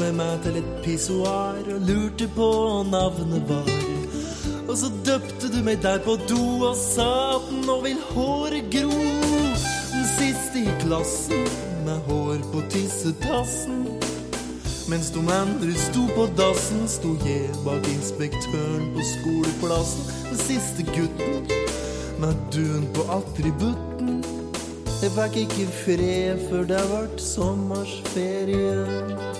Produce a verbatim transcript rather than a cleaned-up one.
med meg til et pissoar og lurte på navnet var. Og så døpte du meg der på do og sa at nå vil håret gro. Den siste i klassen med hår på tissetassen. Mens de andre sto på dassen, sto jeg bak inspektøren på skoleplassen. Den siste gutten med dun på attributten. Jeg fikk ikke fred før det vart sommersferie.